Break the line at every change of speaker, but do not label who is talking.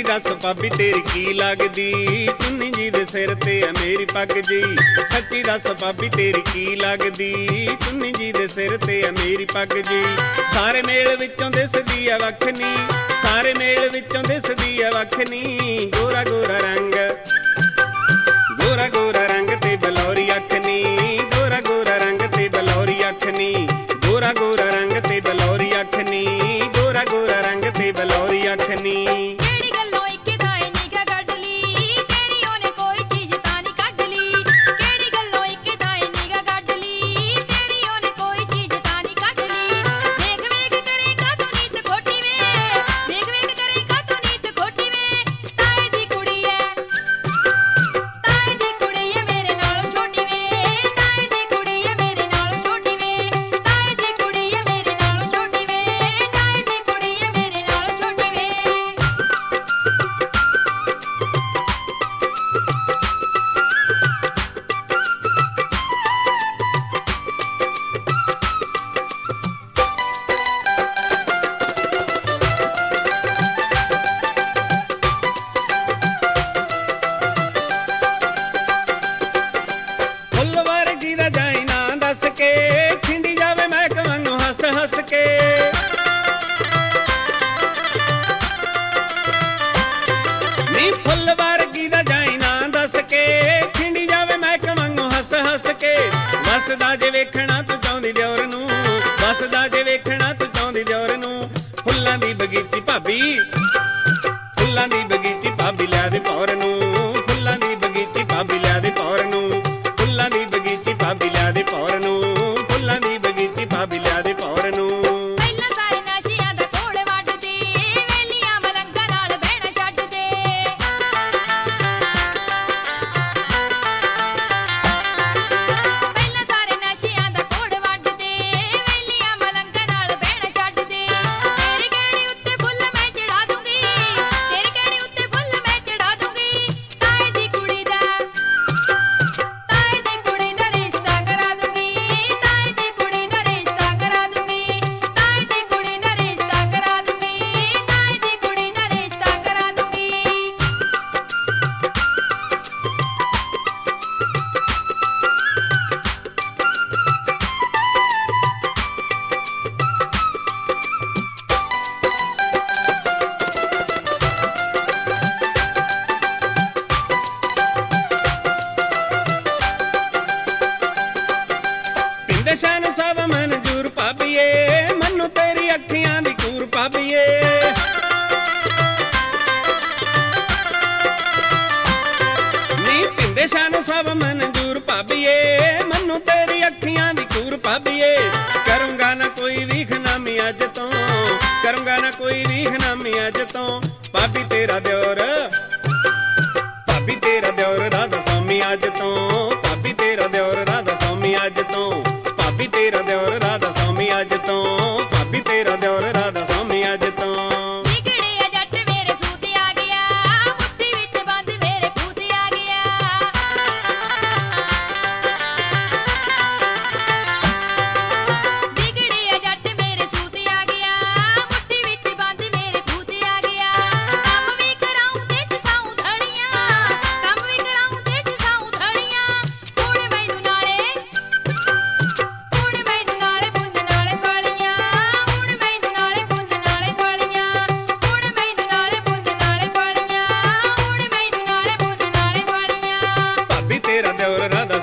दस भाभी तेरी की लगदी, चुन्नी जी दे सिर ते है मेरी पग जी। सच्ची दस भाभी तेरी की लगदी, चुन्नी जी दे सिर ते है मेरी पग जी। सारे मेल विचों दिसदी है वखनी, सारे मेल विचों दिसदी है वखनी। गोरा गोरा रंग, गोरा गोरा रंग ते बलौरी अखनी, गोरा गोरा रंग ते बलौरी अखनी, गोरा गोरा रंग ते बलौरी अखनी, गोरा गोरा रंग ते बलौरी अखनी। वसदा जे वेखना तू चाहुंदी दियोर नूं, वसदा जे वेखना तू चाहुंदी दियोर नूं। फुल्लां दी बगीची भाभी, फुल्लां दी बगीची भाभी लिया दे भौर नूं, फुल्लां दी बगीची भाभी लिया दे भौर नूं, फुल्लां दी बगीची भाभी लिया दे भौर नूं, फुल्लां दी बगीची भाभी लिया दे भौर नूं। शान सब मंजूर भाभीए, मन्नू तेरी अखियां दी कूर भाभीए। नी पिंदे शान सब मंजूर भाभीए, मन्नू तेरी अखियां दी कूर भाभीए। करूंगा ना कोई भी खनामी अज तो, करूंगा ना कोई भी खनामी अज तो। भाभी तेरा दियोर, भाभी तेरा दियोर राधा स्वामी अज तो, भाभी तेरा दियोर राधा स्वामी अज तो, भाभी तेरा दियोर राधा स्वामी अज तो, भाभी तेरा दियोर राधा स्वामी अज तो। तेरा दियोर राधा